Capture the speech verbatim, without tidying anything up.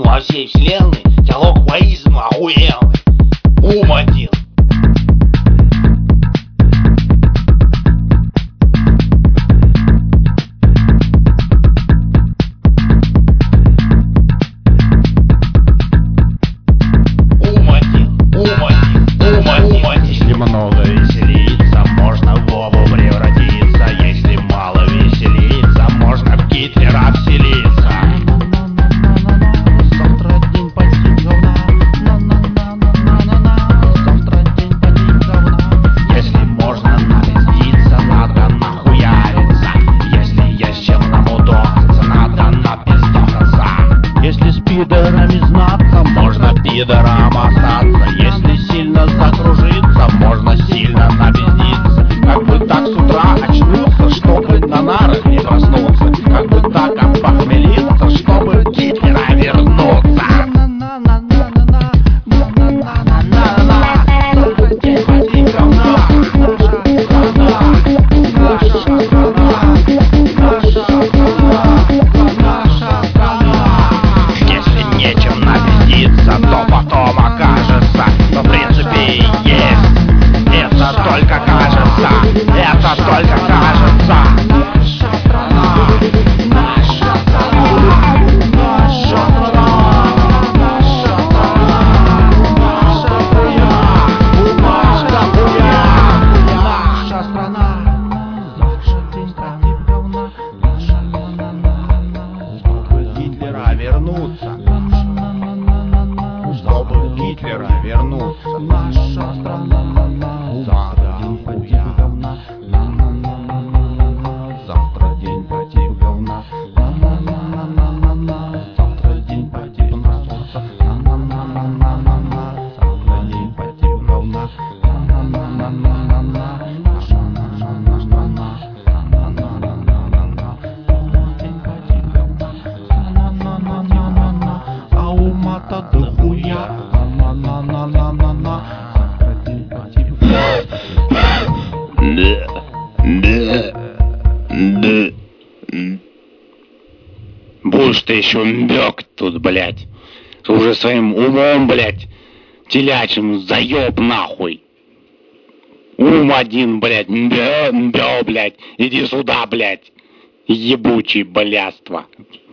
воистину во всей вселенной, диалог воистину охуенный. Ум один. Если много веселиться, можно в Вову превратиться. Если мало веселиться, можно в Гитлера вселиться. Завтра день почти говна. Завтра день почти говна. Если можно напиздиться, надо нахуяриться. Если есть чем намудохаться, надо напиздохаться. Если с пидорами знаться, можно пидором остаться. Если сильно закружиться, можно сильно напиздиться. Как бы так с утра очнуться, чтобы на нарах не проснуться. Как бы так опохмелиться, чтобы Гитлера вернуться. Если нечем напиздиться, то потом окажется, что в принципе и есть. Это только кажется, это только кажется. Наша страна, наша страна, наша страна, наша страна, наша хуя, наша хуя, наша страна. Завтра день против говна, чтобы Гитлера вернуться. Чтобы Гитлера вернуться. Наша страна. Завтра день против говна. Завтра день против говна. Завтра день против нас. Завтра день против говна. А ума-то дохуя. Будешь ты еще мбёк тут, блядь. Уже своим умом, блядь, телячим заеб нахуй. Ум один, блядь, мбё, мбё, блядь. Иди сюда, блядь. Ебучий блядство.